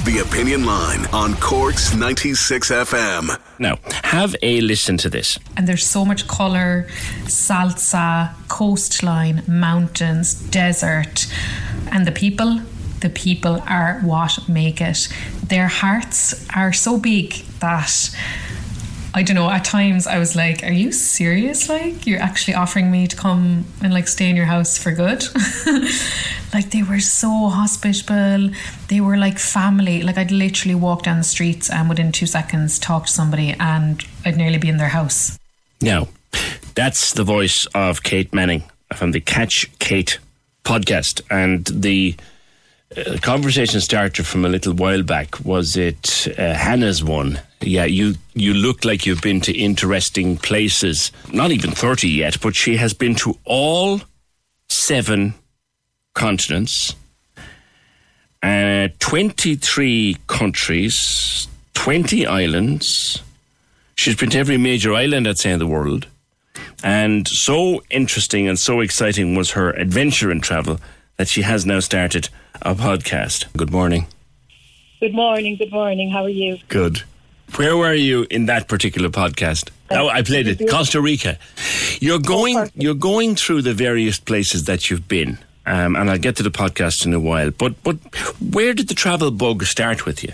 The Opinion Line on Cork's 96 FM. Now, have a listen to this. And there's so much colour, salsa, coastline, mountains, desert. And the people are what make it. Their hearts are so big that, I don't know, at times I was like, are you serious? Like, you're actually offering me to come and like stay in your house for good? Like, they were so hospitable. They were like family. Like, I'd literally walk down the streets and within 2 seconds talk to somebody and I'd nearly be in their house. Now, that's the voice of Kate Manning from the Catch Kate podcast. And the conversation starter from a little while back, was it Hannah's one? Yeah, you look like you've been to interesting places. Not even 30 yet, but she has been to all 7 continents, 23 countries, 20 islands. She's been to every major island, I'd say, in the world. And so interesting and so exciting was her adventure in travel that she has now started a podcast. Good morning. Good morning. How are you? Good. Where were you in that particular podcast? Oh, I played it. Costa Rica. You're going through the various places that you've been, and I'll get to the podcast in a while. But where did the travel bug start with you?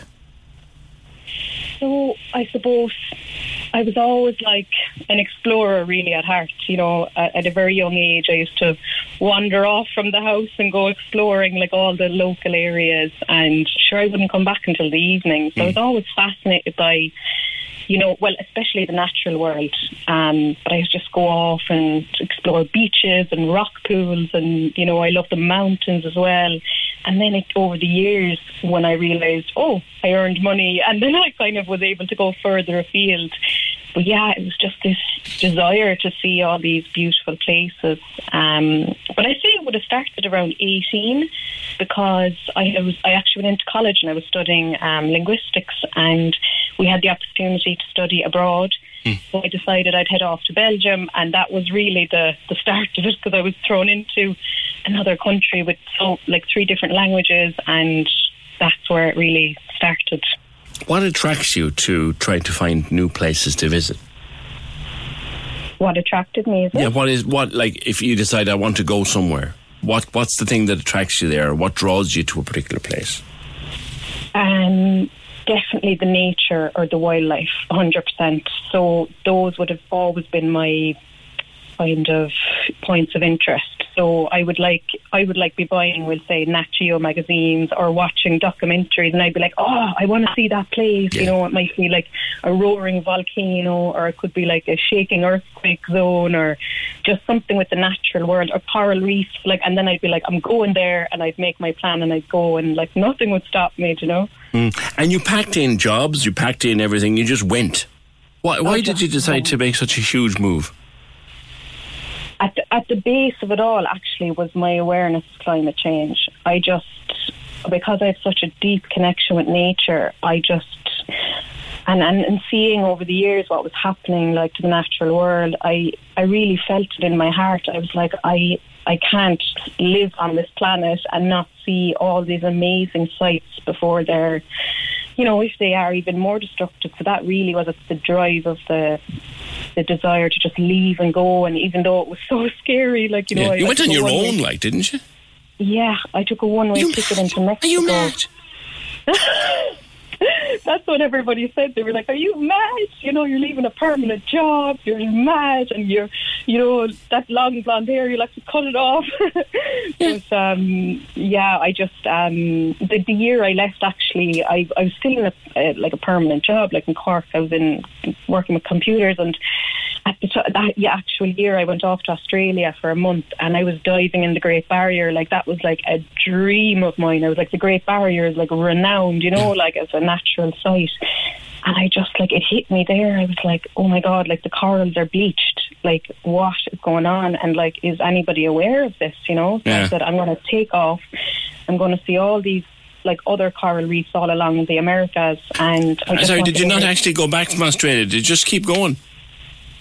So I suppose I was always like an explorer, really, at heart. You know, at a very young age, I used to wander off from the house and go exploring like all the local areas, and sure, I wouldn't come back until the evening. So I was always fascinated by, you know, well, especially the natural world. But I used to just go off and explore beaches and rock pools, and, you know, I love the mountains as well. And then over the years, when I realised, I earned money, and then I kind of was able to go further afield. But yeah, it was just this desire to see all these beautiful places. But I say it would have started around 18, because I actually went into college and I was studying linguistics, and we had the opportunity to study abroad. So I decided I'd head off to Belgium, and that was really the start of it, because I was thrown into another country with 3 different languages, and that's where it really started. What attracts you to try to find new places to visit? What attracted me, is it? Yeah, if you decide I want to go somewhere, what's the thing that attracts you there? What draws you to a particular place? Definitely the nature or the wildlife, 100%. So those would have always been my kind of points of interest. So I would be buying, we'll say, Nat Geo magazines or watching documentaries, and I'd be like, I want to see that place. Yeah. You know, it might be like a roaring volcano, or it could be like a shaking earthquake zone, or just something with the natural world, or coral reefs. And then I'd be like, I'm going there, and I'd make my plan and I'd go, and like nothing would stop me, you know. And you packed in jobs, you packed in everything, you just went. Why did you decide to make such a huge move? At the base of it all, actually, was my awareness of climate change. Because I have such a deep connection with nature, and seeing over the years what was happening, like, to the natural world, I really felt it in my heart. I was like, I can't live on this planet and not see all these amazing sights before they're, you know, if they are even more destructive. So that really was the drive of the desire to just leave and go. And even though it was so scary, like, you know, you went on your own, like, didn't you? Yeah, I took a one-way ticket into Mexico. Are you mad? That's what everybody said. They were like, are you mad? You know, you're leaving a permanent job, you're mad, and you're, you know, that long blonde hair, you like to cut it off. But I just the year I left, actually, I was still in a permanent job, like in Cork. I was working with computers, and at that actual year I went off to Australia for a month, and I was diving in the Great Barrier. Like, that was like a dream of mine. I was like, the Great Barrier is like renowned, you know, like as a natural site. And I just, like, it hit me there. I was like, oh my God, like, the corals are bleached. Like, what is going on? And like, is anybody aware of this, you know? So I said, I'm going to take off. I'm going to see all these, like, other coral reefs all along the Americas. And sorry, did you not actually go back from Australia? Did you just keep going?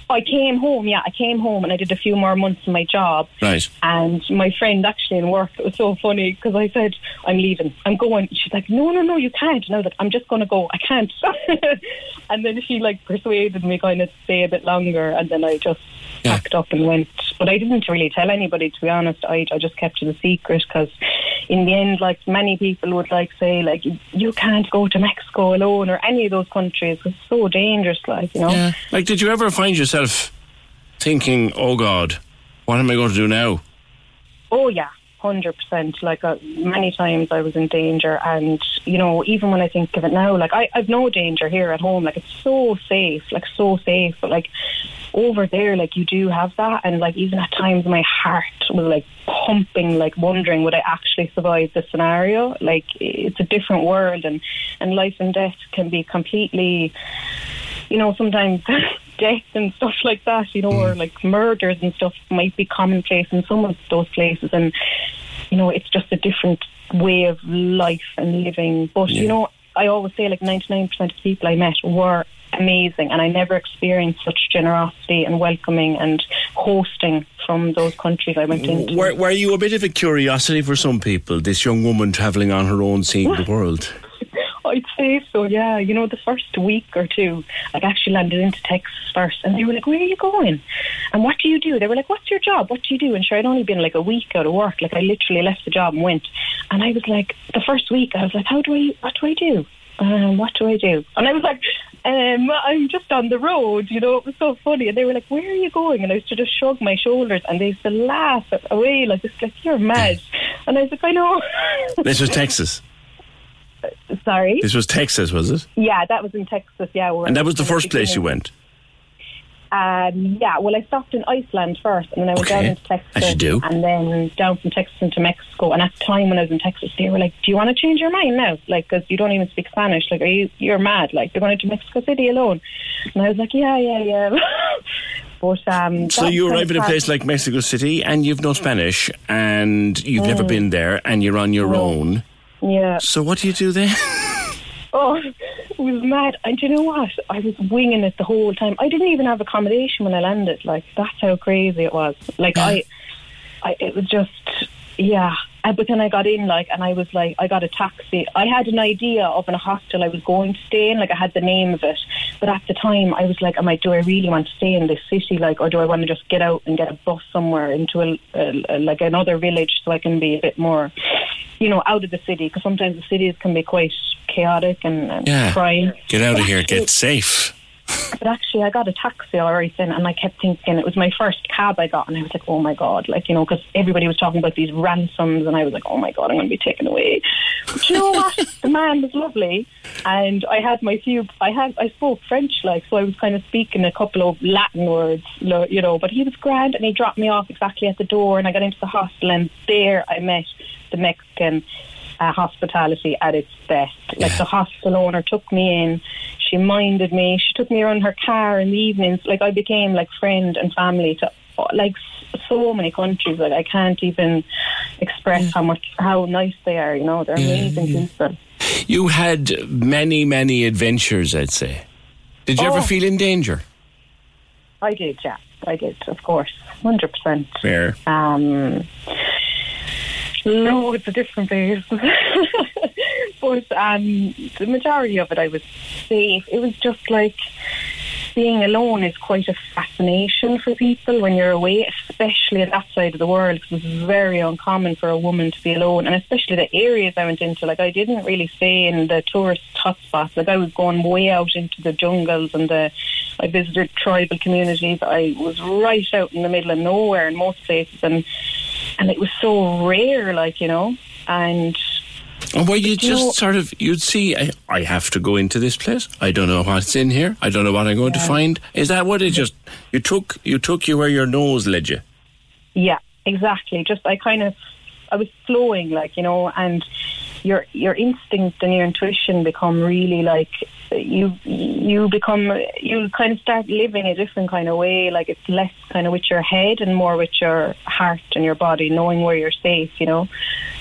I came home and I did a few more months in my job. Right. And my friend actually in work, it was so funny because I said, I'm leaving, I'm going. She's like, no, you can't. And I was like, I'm just going to go, I can't. And then she like persuaded me kind of to stay a bit longer, and then I just packed up and went. But I didn't really tell anybody, to be honest. I just kept it a secret because in the end, like many people would like say, like, you can't go to Mexico alone or any of those countries. It's so dangerous, like, you know. Yeah. Like, did you ever find yourself thinking, oh God, what am I going to do now? Oh yeah, 100%. Like many times I was in danger, and you know, even when I think of it now, like I've no danger here at home. Like it's so safe, but like over there, like you do have that, and like even at times my heart was like pumping, like wondering would I actually survive the scenario. Like it's a different world, and life and death can be completely, you know, sometimes death and stuff like that, you know, or like murders and stuff might be commonplace in some of those places, and you know, it's just a different way of life and living. But you know, I always say like 99% of the people I met were amazing, and I never experienced such generosity and welcoming and hosting from those countries I went into. Were you a bit of a curiosity for some people, this young woman travelling on her own, seeing the world? I'd say so, yeah. You know, the first week or two, I actually landed into Texas first, and they were like, where are you going? And what do you do? They were like, what's your job? What do you do? And sure, I'd only been like a week out of work. Like, I literally left the job and went. And I was like, the first week, I was like, what do I do? What do I do? And I was like, I'm just on the road, you know. It was so funny. And they were like, where are you going? And I used to just shrug my shoulders, and they used to laugh away like this, like, you're mad. And I was like, I know. This was Texas? Sorry? This was Texas, was it? Yeah, that was in Texas, yeah. And that was the first place you went? Yeah, well, I stopped in Iceland first, and then I went down into Texas. As you do. And then down from Texas into Mexico. And at the time when I was in Texas, they were like, do you want to change your mind now? Like, because you don't even speak Spanish. Like, you're mad. Like, you're going to Mexico City alone. And I was like, yeah. But, so you arrive at a place like Mexico City, and you've no Spanish, and you've never been there, and you're on your own. Yeah. So what do you do then? Oh, it was mad. And you know what? I was winging it the whole time. I didn't even have accommodation when I landed. Like, that's how crazy it was. Like, it was just, yeah. But then I got in, like, and I was like, I got a taxi. I had an idea of a hostel I was going to stay in. Like, I had the name of it. But at the time, I was like, do I really want to stay in this city? Like, or do I want to just get out and get a bus somewhere into like another village so I can be a bit more, you know, out of the city? Because sometimes the cities can be quite chaotic and crime. Get out of here, get safe. But actually, I got a taxi all right then, and I kept thinking, it was my first cab I got, and I was like, oh my God, like, you know, because everybody was talking about these ransoms, and I was like, oh my God, I'm going to be taken away. But you know what? The man was lovely, and I had I spoke French, like, so I was kind of speaking a couple of Latin words, you know, but he was grand, and he dropped me off exactly at the door, and I got into the hostel, and there I met the Mexican hospitality at its best. Like, the hostel owner took me in, she minded me, she took me around her car in the evenings. Like, I became like friend and family to like so many countries. Like, I can't even express how nice they are, you know. They're amazing people. You had many adventures, I'd say. Did you ever feel in danger? I did, yeah. I did, of course. 100%. Fair. Loads of different places. But the majority of it I was safe. It was just like being alone is quite a fascination for people when you're away, especially at that side of the world, because it's very uncommon for a woman to be alone. And especially the areas I went into, like, I didn't really stay in the tourist hotspots. Like, I was going way out into the jungles, and I visited tribal communities. I was right out in the middle of nowhere in most places, and it was so rare, like, you know. And well, you just sort of, you'd see, I have to go into this place. I don't know what's in here. I don't know what I'm going to find. Is that what it just, you took you where your nose led you? Yeah, exactly. Just, I was flowing, like, you know, and your instinct and your intuition become really, like, you kind of start living a different kind of way. Like, it's less kind of with your head and more with your heart and your body, knowing where you're safe, you know.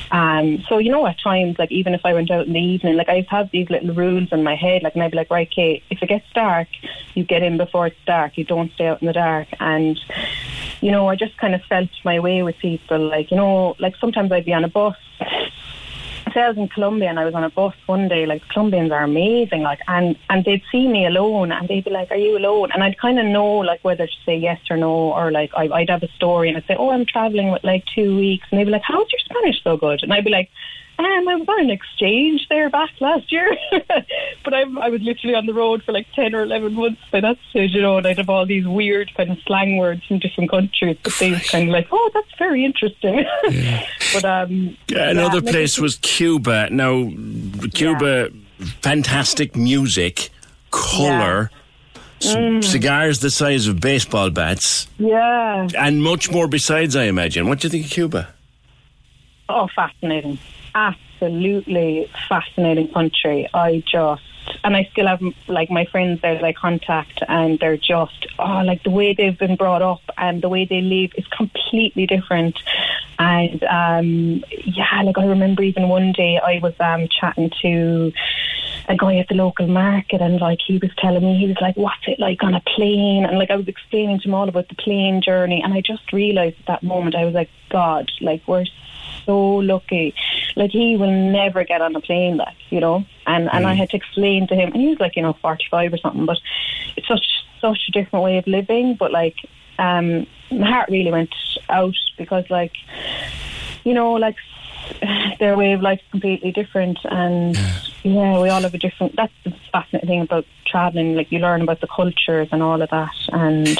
So, at times, like, even if I went out in the evening, like, I used to have these little rules in my head, like, and I'd be like, right, Kate, if it gets dark, you get in before it's dark, you don't stay out in the dark. And, I just kind of felt my way with people, like, like, sometimes I'd be on a bus. Say I was in Colombia and I was on a bus one day, like, Colombians are amazing, like, and they'd see me alone and they'd be like, are you alone? And I'd kind of know, like, whether to say yes or no, or like I'd have a story and I'd say, oh, I'm travelling with like 2 weeks, and they'd be like, how's your Spanish so good? And I'd be like, I was on an exchange there back last year. But I was literally on the road for like 10 or 11 months by that stage, and I'd have all these weird kind of slang words from different countries, but they were kind of like, oh, that's very interesting. Yeah. But another place was Cuba. Now, Cuba, fantastic music, colour, cigars the size of baseball bats. Yeah. And much more besides, I imagine. What do you think of Cuba? Oh, fascinating. Absolutely fascinating country. I still have, like, my friends there that I contact, and they're just, like, the way they've been brought up and the way they live is completely different. And like, I remember even one day I was chatting to a guy at the local market, and like, he was telling me, he was like, what's it like on a plane? And like, I was explaining to him all about the plane journey, and I just realised at that moment, I was like, God, like, we're so lucky. Like, he will never get on a plane, like, and I had to explain to him, and he was like, 45 or something, but it's such a different way of living. But like, my heart really went out, because like, like, their way of life is completely different, and we all have a different. That's the fascinating thing about travelling, like, you learn about the cultures and all of that, and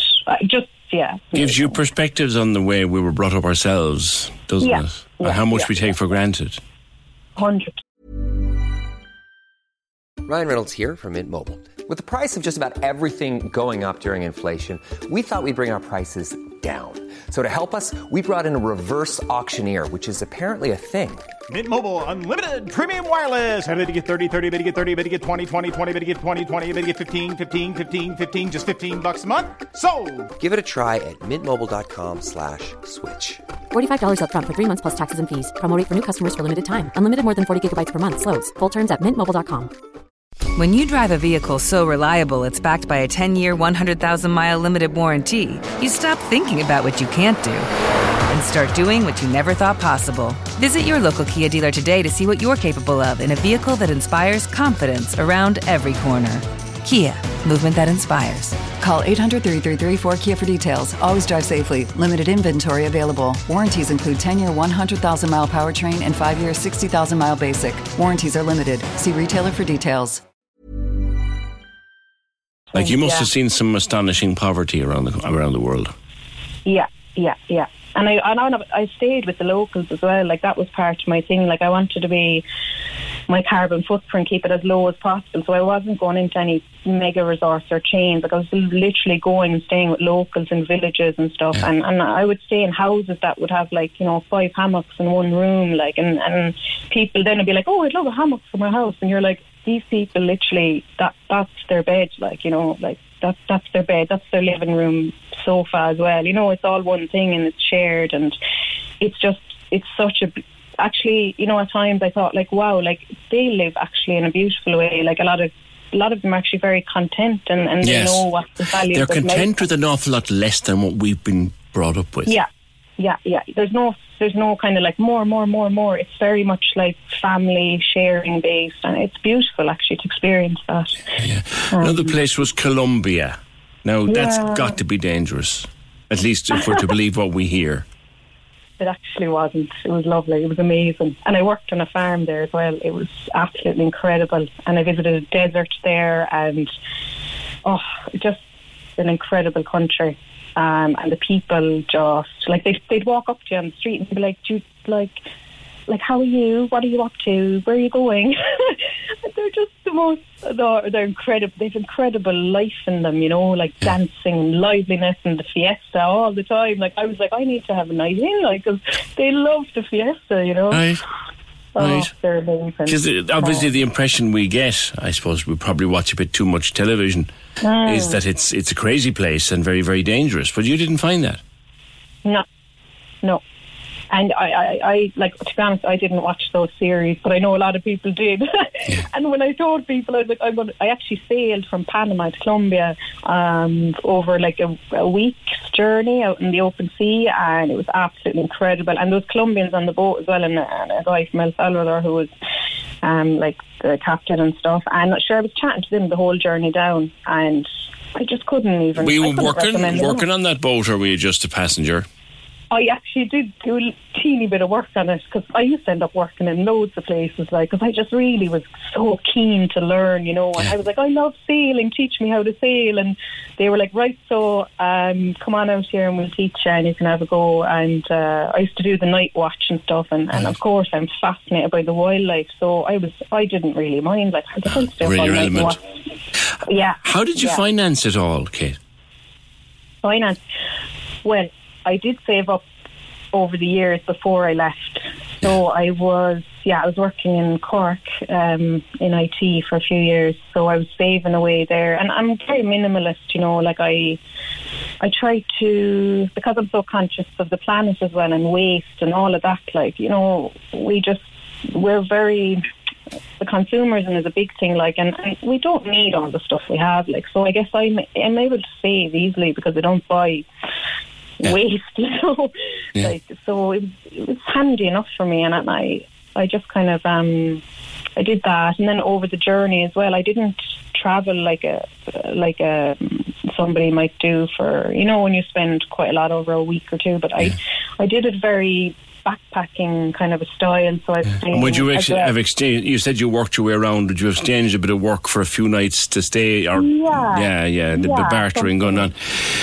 gives you perspectives on the way we were brought up ourselves, doesn't it? And how much we take for granted. 100%. Ryan Reynolds here from Mint Mobile. With the price of just about everything going up during inflation, we thought we'd bring our prices down. So to help us, we brought in a reverse auctioneer, which is apparently a thing. Mint Mobile Unlimited Premium Wireless. How to get 30, 30, bit to get 30, bit to get 20, 20, 20, bit to get 20, 20, bit to get 15, 15, 15, 15, just $15 a month? Sold! Give it a try at mintmobile.com/switch. $45 up front for 3 months plus taxes and fees. Promo rate for new customers for limited time. Unlimited more than 40 gigabytes per month. Slows full terms at mintmobile.com. When you drive a vehicle so reliable it's backed by a 10-year, 100,000-mile limited warranty, you stop thinking about what you can't do and start doing what you never thought possible. Visit your local Kia dealer today to see what you're capable of in a vehicle that inspires confidence around every corner. Kia, movement that inspires. Call 800-333-4KIA for details. Always drive safely. Limited inventory available. Warranties include 10-year 100,000-mile powertrain and 5-year 60,000-mile basic. Warranties are limited. See retailer for details. Like, you must have seen some astonishing poverty around the world. Yeah. And I stayed with the locals as well. Like, that was part of my thing. Like, I wanted to be my carbon footprint, keep it as low as possible. So I wasn't going into any mega resorts or chains. Like, I was literally going and staying with locals in villages and stuff. Yeah. And I would stay in houses that would have, like, 5 hammocks in one room. Like, and people then would be like, oh, I'd love a hammock for my house. And you're like, these people literally, that's their bed. Like, like, that's their bed, that's their living room sofa as well. It's all one thing and it's shared, and it's such a, actually, at times I thought, like, wow, like, they live actually in a beautiful way. Like, a lot of them are actually very content, and they know what the value They're of life. content with an awful lot less than what we've been brought up with. Yeah. There's no kind of like more. It's very much like family sharing based, and it's beautiful actually to experience that. Yeah. Another place was Colombia. Now, that's got to be dangerous, at least if we're to believe what we hear. It actually wasn't. It was lovely. It was amazing. And I worked on a farm there as well. It was absolutely incredible. And I visited a desert there, and just an incredible country. And the people just, like, they'd walk up to you on the street and be like, like, how are you? What are you up to? Where are you going? They're just the most, they're incredible. They've incredible life in them, like dancing and liveliness and the fiesta all the time. Like, I was like, I need to have a night in, like, because they love the fiesta, Right. Right. They're amazing. Because obviously the impression we get, I suppose we probably watch a bit too much television, is that it's a crazy place and very, very dangerous. But you didn't find that? No. And I like, to be honest, I didn't watch those series, but I know a lot of people did. And when I told people, I was like, I actually sailed from Panama to Colombia over like a week's journey out in the open sea, and it was absolutely incredible. And those Colombians on the boat as well, and a guy from El Salvador who was like the captain and stuff. And sure, I was chatting to them the whole journey down, and I just couldn't even. Were you working on that boat, or were you just a passenger? I actually did do a teeny bit of work on it, because I used to end up working in loads of places, like, because I just really was so keen to learn, you know. And I was like, I love sailing, teach me how to sail. And they were like, right, so come on out here and we'll teach you and you can have a go. And I used to do the night watch and stuff, and of course I'm fascinated by the wildlife, so I didn't really mind, like, I just still really relevant. Yeah. How did you finance it all, Kate? Finance? Well, I did save up over the years before I left. So I was working in Cork in IT for a few years. So I was saving away there. And I'm very minimalist, you know, like I try to, because I'm so conscious of the planet as well and waste and all of that, like, you know, we're very, the consumerism is a big thing, like, and we don't need all the stuff we have, like, so I guess I'm able to save easily because I don't buy waste, you know. Like, so it was handy enough for me, and I just kind of I did that. And then over the journey as well, I didn't travel like somebody might do for, you know, when you spend quite a lot over a week or two, but I did it very backpacking kind of a style. So would you have exchanged? You said you worked your way around. Would you have exchanged a bit of work for a few nights to stay? Or the bartering going on.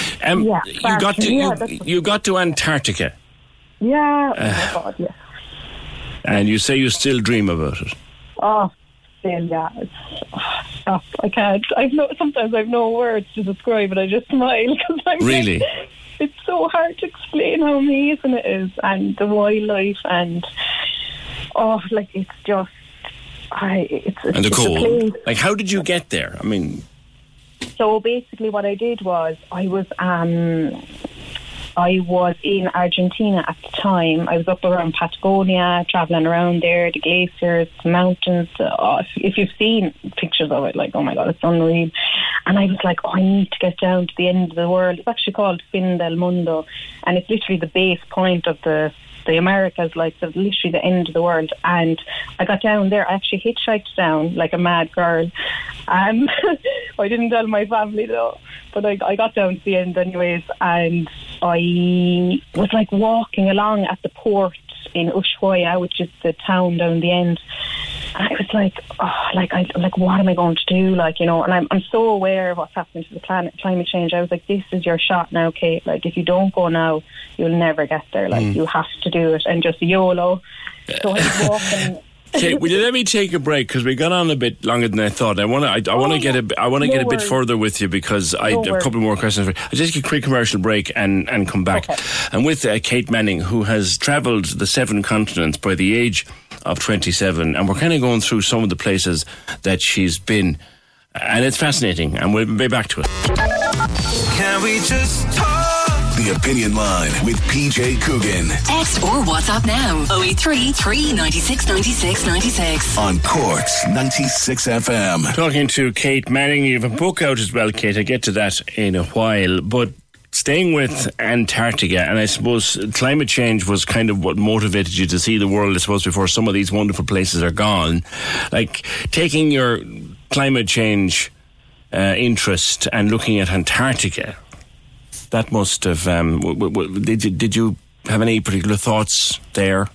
You got to Antarctica. Yeah. Oh my God, yeah. And you say you still dream about it. Oh, still, yeah. Stop. I can't. Sometimes I've no words to describe it. I just smile because I'm really. It's so hard to explain how amazing it is, and the wildlife, and it's just, it's and the cold. Like, how did you get there? I mean, so basically, what I did was I was in Argentina at the time. I was up around Patagonia, travelling around there, the glaciers, the mountains. If you've seen pictures of it, like, oh my God, it's unreal. And I was like, I need to get down to the end of the world. It's actually called Fin del Mundo, and it's literally the base point of the Americas, like literally the end of the world. And I got down there. I actually hitchhiked down like a mad girl. I didn't tell my family though, but I got down to the end anyways, and I was like walking along at the port in Ushuaia, which is the town down the end. And I was like, what am I going to do? Like, you know, and I'm so aware of what's happening to the planet, climate change. I was like, this is your shot now, Kate. Like, if you don't go now, you'll never get there. Like, you have to do it, and just YOLO. So I was walking. Kate, will you let me take a break, because we got on a bit longer than I thought. I want to get a bit further with you, because I have a couple more questions. I'll just get a quick commercial break and come back. Okay. And with Kate Manning, who has travelled the 7 continents by the age of 27, and we're kind of going through some of the places that she's been, and it's fascinating, and we'll be back to it. Can we just talk? The Opinion Line with PJ Coogan. Text or WhatsApp now 083 396 96 96 on Cork's 96 FM. Talking to Kate Manning. You have a book out as well, Kate. I'll get to that in a while, but staying with Antarctica, and I suppose climate change was kind of what motivated you to see the world, I suppose, before some of these wonderful places are gone. Like, taking your climate change interest and looking at Antarctica, that must have... did you have any particular thoughts there?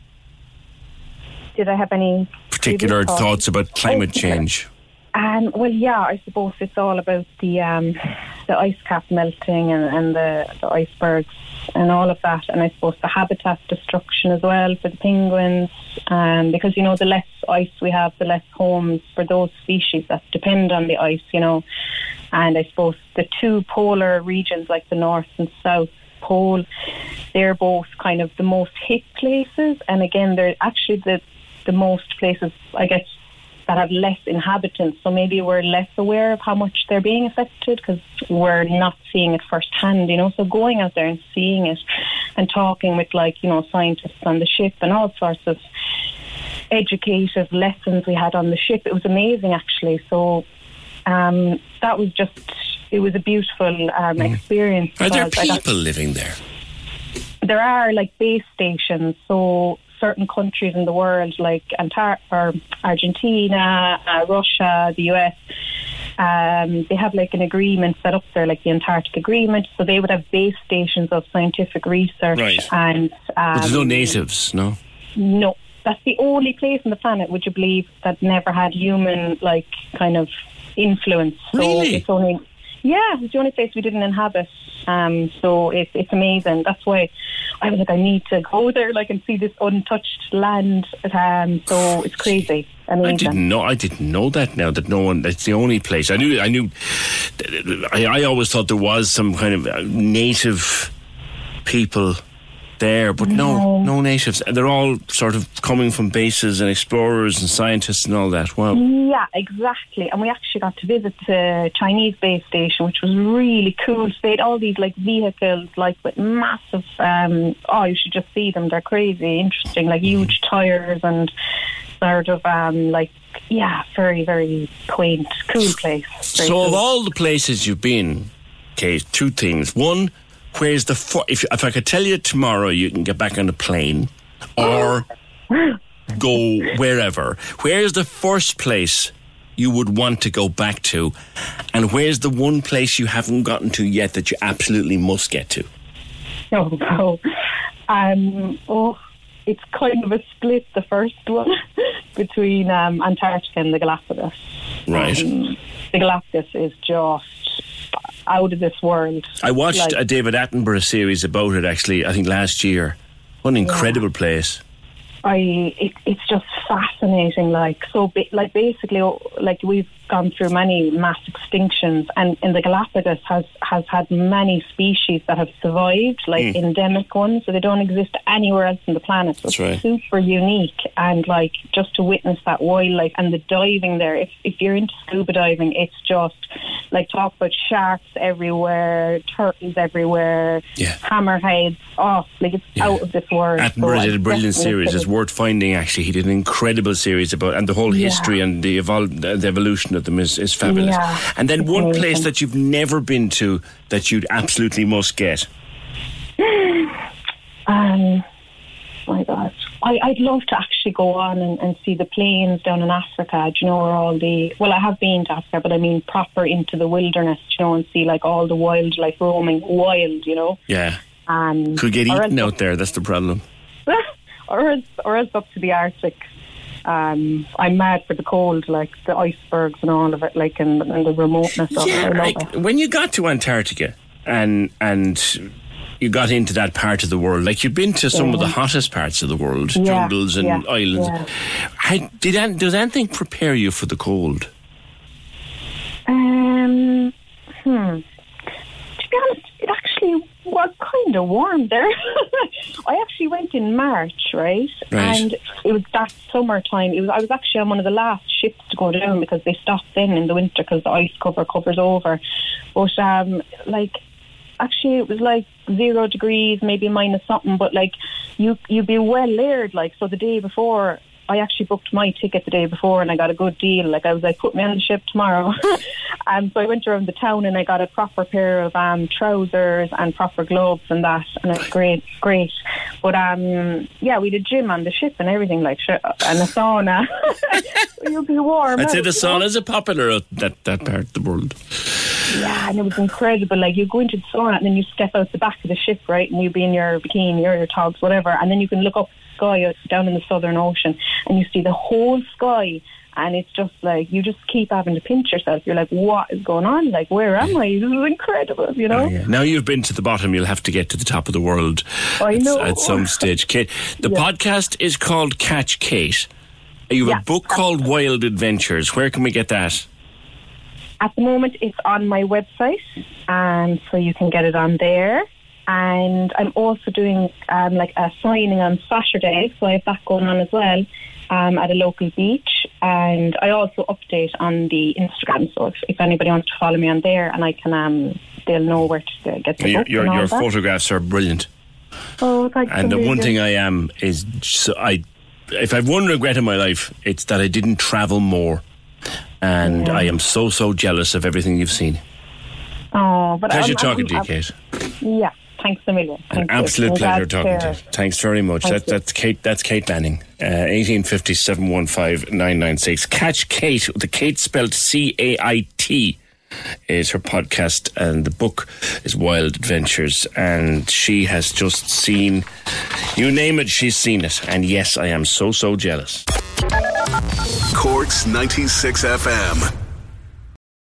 Did I have any particular thoughts about climate change? Well, yeah, I suppose it's all about the ice cap melting and the icebergs and all of that, and I suppose the habitat destruction as well for the penguins, because, you know, the less ice we have, the less homes for those species that depend on the ice, you know. And I suppose the 2 polar regions, like the North and South Pole, they're both kind of the most hit places, and again, they're actually the most places, I guess, that have less inhabitants, so maybe we're less aware of how much they're being affected because we're not seeing it firsthand, you know. So going out there and seeing it, and talking with scientists on the ship and all sorts of educative lessons we had on the ship. It was amazing, actually. So that was it was a beautiful experience. Are there people living there? There are base stations, so certain countries in the world like Argentina, Russia, the US, they have an agreement set up there, the Antarctic Agreement, so they would have base stations of scientific research. Right. And but there's no natives, no? No. That's the only place on the planet, would you believe, that never had human kind of influence. So really? It's only it's the only place we didn't inhabit. So it's amazing. That's why I was I need to go there and see this untouched land. So it's crazy. Amazing. I didn't know that now, that no one, that's the only place. I always thought there was some kind of native people there, but no natives. They're all sort of coming from bases and explorers and scientists and all that. Wow. Yeah, exactly. And we actually got to visit the Chinese base station, which was really cool. So they had all these vehicles with massive you should just see them. They're crazy, interesting, huge tires and sort of very, very quaint, cool place. Very cool. Of all the places you've been, Kate, two things. One, where's if I could tell you tomorrow you can get back on a plane or go wherever, where's the first place you would want to go back to, and where's the one place you haven't gotten to yet that you absolutely must get to? It's kind of a split, the first one, between Antarctica and the Galapagos. Right. The Galapagos is just out of this world. I watched a David Attenborough series about it, actually, I think last year. What an incredible place. It's just fascinating. Basically, we've gone through many mass extinctions, and the Galapagos has had many species that have survived, endemic ones, so they don't exist anywhere else on the planet. So That's right. It's super unique, and just to witness that wildlife and the diving there. If you're into scuba diving, it's just talk about sharks everywhere, turtles everywhere, hammerheads. It's out of this world. Attenborough did a brilliant series. It's worth finding, actually. He did an incredible series about, and the whole history and the evolution of them is fabulous. Yeah, and then one amazing. place that you've never been to that you'd absolutely must get. My God, I'd love to actually go on and see the plains down in Africa. Do you know where all I have been to Africa, but I mean proper into the wilderness, and see all the wildlife roaming wild, Yeah. Could get eaten out there, that's the problem. or else up to the Arctic. I'm mad for the cold, the icebergs and all of it, and the remoteness of it. I love it. When you got to Antarctica and you got into that part of the world, you've been to some of the hottest parts of the world, jungles and islands. Yeah. Does anything prepare you for the cold? To be honest, it actually was kind of warm there. I actually went in March, right? And it was that summertime. I was actually on one of the last ships to go down because they stopped then in the winter because the ice covers over. But actually it was 0 degrees, maybe minus something, but you'd be well layered. So the day before, I actually booked my ticket the day before and I got a good deal. I was put me on the ship tomorrow. So I went around the town and I got a proper pair of trousers and proper gloves and that, and it's great. But we did gym on the ship and everything, and a sauna. You'll be warm. I'd say the saunas are popular at that part of the world. Yeah, and it was incredible. You go into the sauna and then you step out the back of the ship, right, and you be in your bikini or your togs, whatever, and then you can look up the sky down in the Southern Ocean and you see the whole sky, and it's just you just keep having to pinch yourself. You're what is going on? Where am I? This is incredible, Now you've been to the bottom, you'll have to get to the top of the world. I know. At some stage. Kate, the podcast is called Catch Kate. You have a book called Wild Adventures. Where can we get that? At the moment, it's on my website, so you can get it on there. And I'm also doing a signing on Saturday, so I have that going on as well, at a local beach. And I also update on the Instagram, so if anybody wants to follow me on there, and I can, they'll know where to get the book. Your photographs are brilliant. Oh, thanks. And the one thing I am is, if I've one regret in my life, it's that I didn't travel more. And I am so jealous of everything you've seen. Oh, but pleasure talking to you, Kate. Yeah, thanks a million. An absolute pleasure talking to you. Thanks very much. That's Kate. That's Kate Manning. 1850 715 996. Catch Kate. The Kate spelled CAIT is her podcast, and the book is Wild Adventures. And she has just seen, you name it, she's seen it. And yes, I am so jealous. Cork's 96 FM.